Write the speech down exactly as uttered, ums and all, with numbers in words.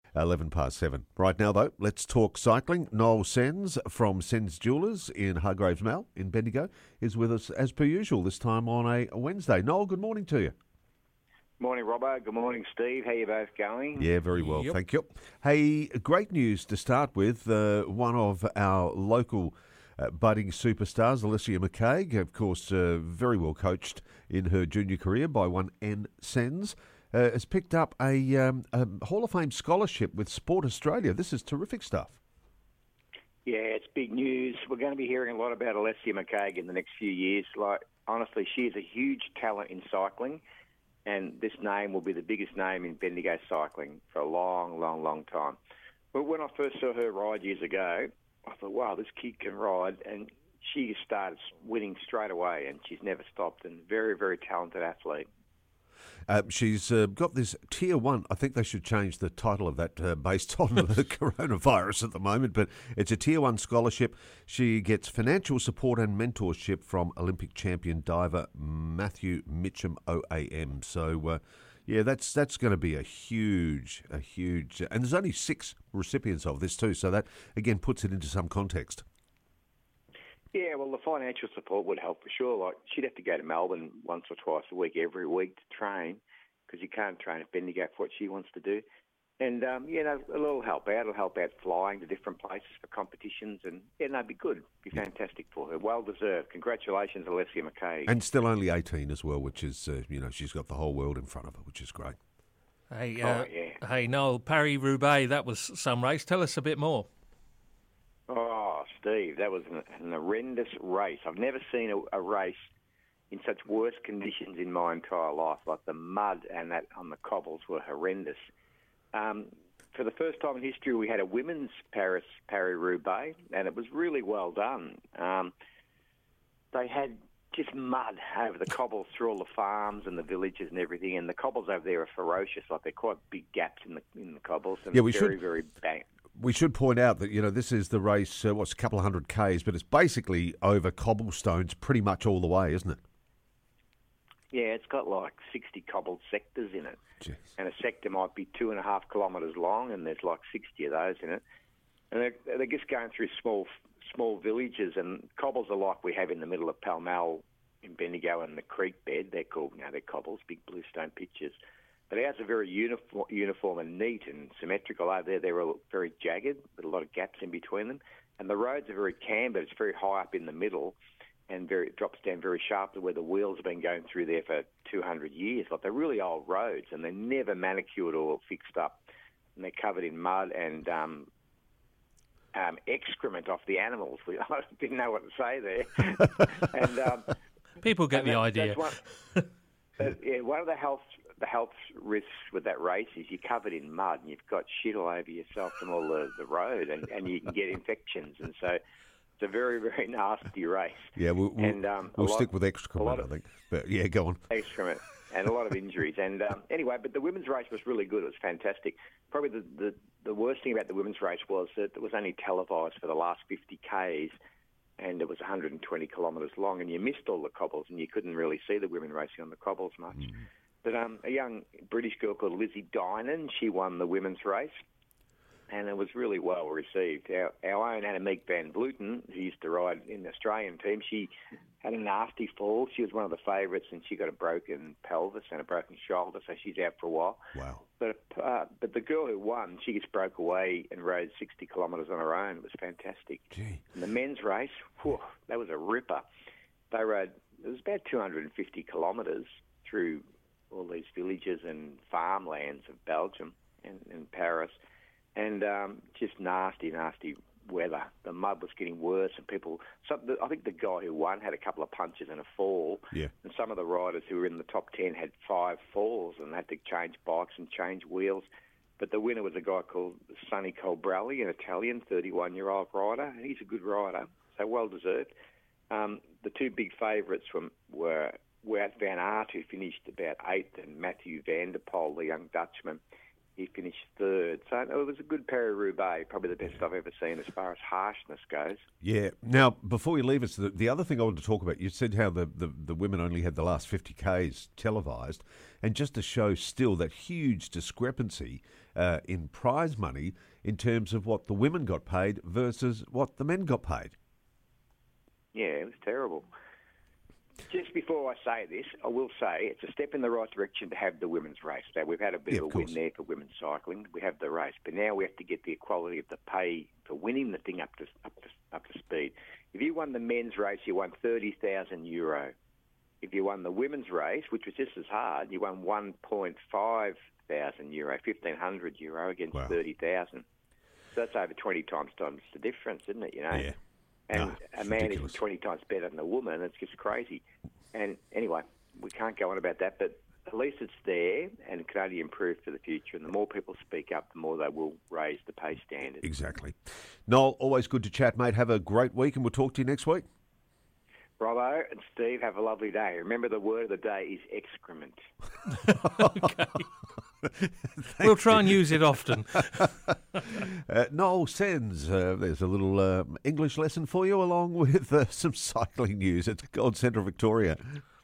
eleven past seven. Right now, though, let's talk cycling. Noel Sens from Sens Jewellers in Hargraves Mall in Bendigo is with us as per usual, this time on a Wednesday. Noel, good morning to you. Morning, Robbo. Good morning, Steve. How you both going? Yeah, very well, Yep. thank you. Hey, great news to start with. Uh, one of our local uh, budding superstars, Alessia McCaig, of course, uh, very well coached in her junior career by one N Sens, uh, has picked up a, um, a Hall of Fame scholarship with Sport Australia. This is terrific stuff. Yeah, it's big news. We're going to be hearing a lot about Alessia McCaig in the next few years. Like, honestly, she is a huge talent in cycling, and this name will be the biggest name in Bendigo cycling for a long, long, long time. But when I first saw her ride years ago, I thought, wow, this kid can ride, and she started winning straight away, and she's never stopped, and very, very talented athlete. Uh, she's uh, got this tier one. I think they should change the title of that uh, based on the coronavirus at the moment, but it's a tier one scholarship. She gets financial support and mentorship from Olympic champion diver Matthew Mitchum O A M. So, uh, yeah, that's that's going to be a huge, a huge, and there's only six recipients of this too. So that again puts it into some context. Yeah, well, the financial support would help for sure. Like, she'd have to go to Melbourne once or twice a week, every week to train, because you can't train at Bendigo for what she wants to do. And, um, you know, it'll help out. It'll help out flying to different places for competitions. And, yeah, no, it'd be good. It'd be fantastic for her. Well deserved. Congratulations, Alessia McCaig. And still only eighteen as well, which is, uh, you know, she's got the whole world in front of her, which is great. Hey, Oh, uh, yeah. hey, Noel, Paris-Roubaix, that was some race. Tell us a bit more. Oh, Steve, that was an, an horrendous race. I've never seen a, a race in such worse conditions in my entire life. Like, the mud and that on the cobbles were horrendous. Um, for the first time in history, we had a women's Paris Paris-Roubaix, and it was really well done. Um, they had just mud over the cobbles through all the farms and the villages and everything, and the cobbles over there are ferocious. Like, they're quite big gaps in the in the cobbles, and Yeah, we very, should- very bang. We should point out that, you know, this is the race, uh, what's a couple of hundred Ks, but it's basically over cobblestones pretty much all the way, isn't it? Yeah, it's got like sixty cobbled sectors in it. Jeez. And a sector might be two and a half kilometres long, and there's like sixty of those in it. And they're, they're just going through small small villages, and cobbles are like we have in the middle of Pall Mall in Bendigo and the creek bed. They're called, you know, they're cobbles, big bluestone pitches. But ours are very uniform, uniform and neat and symmetrical. Over there, they're all very jagged with a lot of gaps in between them. And the roads are very cambered. It's very high up in the middle, and very it drops down very sharply where the wheels have been going through there for two hundred years. Like, they're really old roads, and they're never manicured or fixed up. And they're covered in mud and um, um, excrement off the animals. I didn't know what to say there. and um, People get and the that- idea. That's one, that- yeah, one of the health the health risks with that race is you're covered in mud and you've got shit all over yourself from all the, the road, and, and you can get infections, and so it's a very, very nasty race. Yeah, we'll, we'll, and, um, a we'll lot- stick with a excrement, lot I of- think. But, yeah, go on. Excrement and a lot of injuries. And um, anyway, but the women's race was really good. It was fantastic. Probably the, the, the worst thing about the women's race was that it was only televised for the last fifty Ks, and it was one hundred twenty kilometres long, and you missed all the cobbles, and you couldn't really see the women racing on the cobbles much. Mm. But um, a young British girl called Lizzie Dinan, she won the women's race, and it was really well received. Our, our own Annemiek van Vleuten, who used to ride in the Australian team, she had a nasty fall. She was one of the favourites, and she got a broken pelvis and a broken shoulder, so she's out for a while. Wow. But uh, but the girl who won, she just broke away and rode sixty kilometres on her own. It was fantastic. Gee. And the men's race, whew, that was a ripper. They rode, it was about two hundred fifty kilometres through all these villages and farmlands of Belgium and, and Paris, and um, just nasty, nasty weather. The mud was getting worse, and people. Some, I think the guy who won had a couple of punches and a fall. Yeah. And some of the riders who were in the top ten had five falls and had to change bikes and change wheels. But the winner was a guy called Sonny Colbrelli, an Italian thirty-one-year-old rider, and he's a good rider, so well deserved. Um, the two big favourites were, were Wout van Aert, who finished about eighth, and Matthew van der Poel, the young Dutchman. He finished third. So it was a good Paris-Roubaix, probably the best I've ever seen as far as harshness goes. Yeah. Now, before you leave us, the, the other thing I wanted to talk about, you said how the, the, the women only had the last fifty Ks televised. and just to show still that huge discrepancy uh, in prize money in terms of what the women got paid versus what the men got paid. Yeah, it was terrible. Just before I say this, I will say it's a step in the right direction to have the women's race. So we've had a bit Yeah, of a of win course. there for women's cycling. We have the race, but now we have to get the equality of the pay for winning the thing up to up to up to speed. If you won the men's race, you won thirty thousand euro. If you won the women's race, which was just as hard, you won one point five thousand euro, fifteen hundred euro against Wow. thirty thousand. So that's over twenty times times the difference, isn't it? You know. Yeah. And No, a it's man ridiculous. is twenty times better than a woman. It's just crazy. And anyway, we can't go on about that, but at least it's there and it can only improve for the future. And the more people speak up, the more they will raise the pay standard. Exactly. Noel, always good to chat, mate. Have a great week, and we'll talk to you next week. Bravo and Steve, have a lovely day. Remember, the word of the day is excrement. We'll try and use it often. Uh, Noel Sens, uh, there's a little uh, English lesson for you along with uh, some cycling news at Gold Central Victoria.